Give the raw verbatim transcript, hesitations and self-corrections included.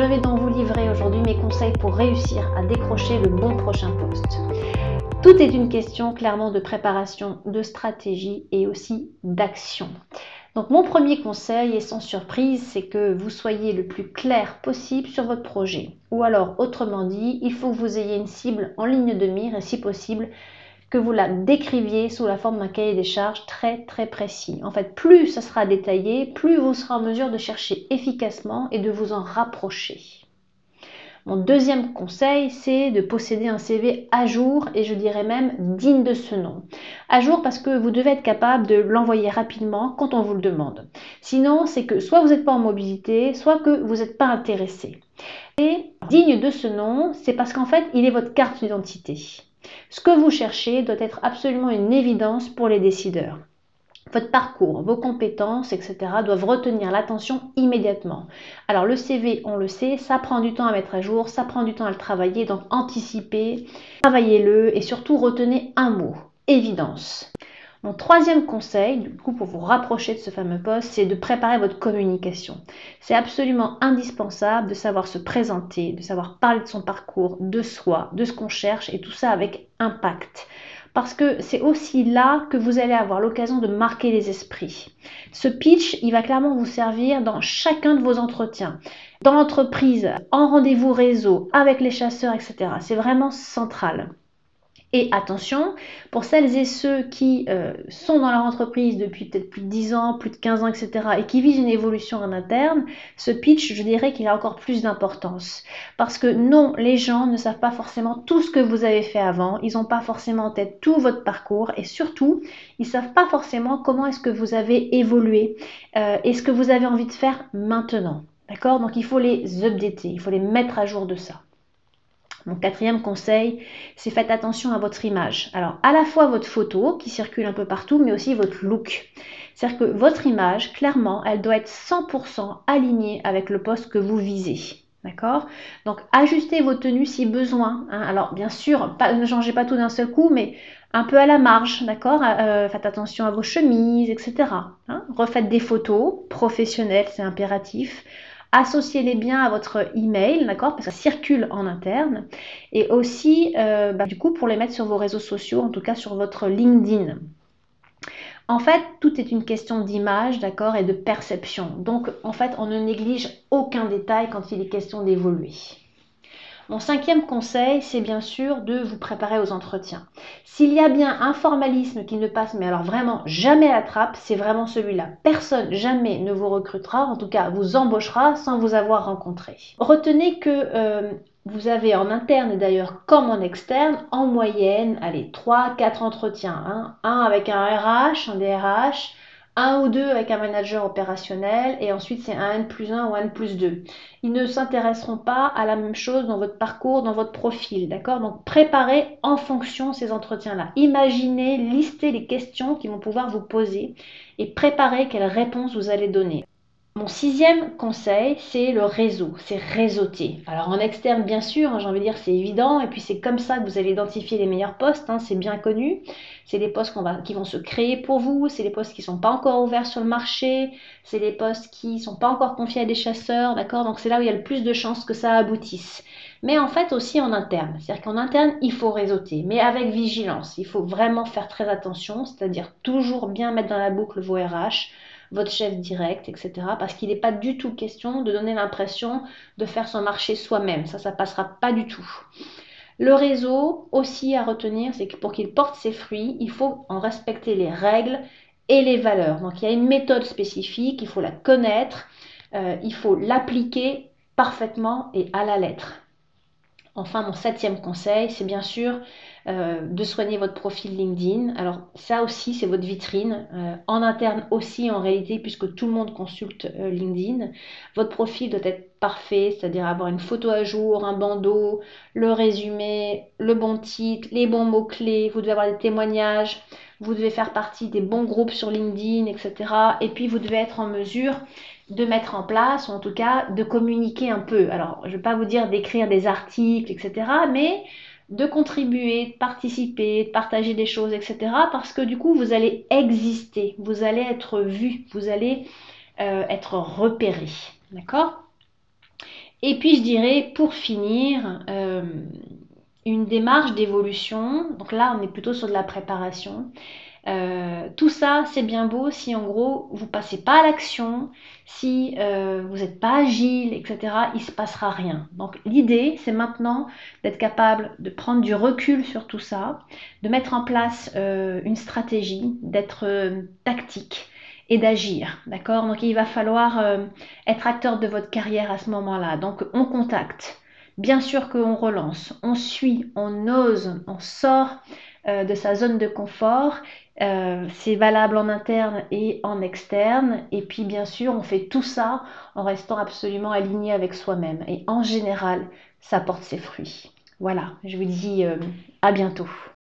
vais donc vous livrer aujourd'hui mes conseils pour réussir à décrocher le bon prochain poste. Tout est une question clairement de préparation, de stratégie et aussi d'action. Donc mon premier conseil, et sans surprise, c'est que vous soyez le plus clair possible sur votre projet. Ou alors, autrement dit, il faut que vous ayez une cible en ligne de mire et si possible, que vous la décriviez sous la forme d'un cahier des charges très très précis. En fait, plus ça sera détaillé, plus vous serez en mesure de chercher efficacement et de vous en rapprocher. Mon deuxième conseil, c'est de posséder un C V à jour et je dirais même digne de ce nom. À jour parce que vous devez être capable de l'envoyer rapidement quand on vous le demande. Sinon, c'est que soit vous n'êtes pas en mobilité, soit que vous n'êtes pas intéressé. Et digne de ce nom, c'est parce qu'en fait, il est votre carte d'identité. Ce que vous cherchez doit être absolument une évidence pour les décideurs. Votre parcours, vos compétences, et cetera doivent retenir l'attention immédiatement. Alors le C V, on le sait, ça prend du temps à mettre à jour, ça prend du temps à le travailler, donc anticipez, travaillez-le et surtout retenez un mot, évidence. Mon troisième conseil, du coup pour vous rapprocher de ce fameux poste, c'est de préparer votre communication. C'est absolument indispensable de savoir se présenter, de savoir parler de son parcours, de soi, de ce qu'on cherche et tout ça avec impact. Parce que c'est aussi là que vous allez avoir l'occasion de marquer les esprits. Ce pitch, il va clairement vous servir dans chacun de vos entretiens, dans l'entreprise, en rendez-vous réseau, avec les chasseurs, et cetera. C'est vraiment central. Et attention, pour celles et ceux qui euh, sont dans leur entreprise depuis peut-être plus de dix ans, plus de quinze ans, et cetera, et qui visent une évolution en interne, ce pitch, je dirais qu'il a encore plus d'importance. Parce que non, les gens ne savent pas forcément tout ce que vous avez fait avant, ils n'ont pas forcément en tête tout votre parcours, et surtout, ils ne savent pas forcément comment est-ce que vous avez évolué euh, et ce que vous avez envie de faire maintenant. D'accord? Donc il faut les updater, il faut les mettre à jour de ça. Mon quatrième conseil, c'est faites attention à votre image. Alors, à la fois votre photo qui circule un peu partout, mais aussi votre look. C'est-à-dire que votre image, clairement, elle doit être cent pour cent alignée avec le poste que vous visez. D'accord? Donc, ajustez vos tenues si besoin. Hein. Alors, bien sûr, pas, ne changez pas tout d'un seul coup, mais un peu à la marge. D'accord? euh, Faites attention à vos chemises, et cetera. Hein. Refaites des photos professionnelles, c'est impératif. Associez-les bien à votre email, d'accord, parce que ça circule en interne. Et aussi, euh, bah, du coup, pour les mettre sur vos réseaux sociaux, en tout cas sur votre LinkedIn. En fait, tout est une question d'image, d'accord, et de perception. Donc, en fait, on ne néglige aucun détail quand il est question d'évoluer. Mon cinquième conseil, c'est bien sûr de vous préparer aux entretiens. S'il y a bien un formalisme qui ne passe, mais alors vraiment jamais à la trappe, c'est vraiment celui-là. Personne jamais ne vous recrutera, en tout cas vous embauchera sans vous avoir rencontré. Retenez que euh, vous avez en interne d'ailleurs comme en externe, en moyenne, allez, trois quatre entretiens. Hein. Un avec un R H, un D R H, un ou deux avec un manager opérationnel et ensuite c'est un N plus un ou un N plus deux. Ils ne s'intéresseront pas à la même chose dans votre parcours, dans votre profil, d'accord? Donc préparez en fonction ces entretiens-là. Imaginez, listez les questions qu'ils vont pouvoir vous poser et préparez quelles réponses vous allez donner. Mon sixième conseil, c'est le réseau, c'est réseauter. Alors en externe, bien sûr, hein, j'ai envie de dire, c'est évident, et puis c'est comme ça que vous allez identifier les meilleurs postes, hein, c'est bien connu. C'est des postes qu'on va, qui vont se créer pour vous, c'est des postes qui ne sont pas encore ouverts sur le marché, c'est des postes qui ne sont pas encore confiés à des chasseurs, d'accord? Donc c'est là où il y a le plus de chances que ça aboutisse. Mais en fait aussi en interne, c'est-à-dire qu'en interne, il faut réseauter, mais avec vigilance. Il faut vraiment faire très attention, c'est-à-dire toujours bien mettre dans la boucle vos R H, votre chef direct, et cetera. Parce qu'il n'est pas du tout question de donner l'impression de faire son marché soi-même. Ça, ça ne passera pas du tout. Le réseau, aussi à retenir, c'est que pour qu'il porte ses fruits, il faut en respecter les règles et les valeurs. Donc, il y a une méthode spécifique, il faut la connaître, euh, il faut l'appliquer parfaitement et à la lettre. Enfin, mon septième conseil, c'est bien sûr euh, de soigner votre profil LinkedIn. Alors ça aussi, c'est votre vitrine. Euh, en interne aussi, en réalité, puisque tout le monde consulte euh, LinkedIn. Votre profil doit être parfait, c'est-à-dire avoir une photo à jour, un bandeau, le résumé, le bon titre, les bons mots-clés. Vous devez avoir des témoignages. Vous devez faire partie des bons groupes sur LinkedIn, et cetera. Et puis, vous devez être en mesure de mettre en place, ou en tout cas de communiquer un peu. Alors, je ne vais pas vous dire d'écrire des articles, et cetera, mais de contribuer, de participer, de partager des choses, et cetera, parce que du coup, vous allez exister, vous allez être vu, vous allez euh, être repéré. D'accord ? Et puis je dirais pour finir, euh, une démarche d'évolution. Donc là, on est plutôt sur de la préparation. Euh, tout ça, c'est bien beau si en gros, vous passez pas à l'action, si euh, vous n'êtes pas agile, et cetera, il ne se passera rien. Donc l'idée, c'est maintenant d'être capable de prendre du recul sur tout ça, de mettre en place euh, une stratégie, d'être euh, tactique et d'agir. D'accord? Donc il va falloir euh, être acteur de votre carrière à ce moment-là. Donc on contacte. Bien sûr qu'on relance, on suit, on ose, on sort euh, de sa zone de confort. Euh, c'est valable en interne et en externe. Et puis bien sûr, on fait tout ça en restant absolument aligné avec soi-même. Et en général, ça porte ses fruits. Voilà, je vous dis euh, à bientôt.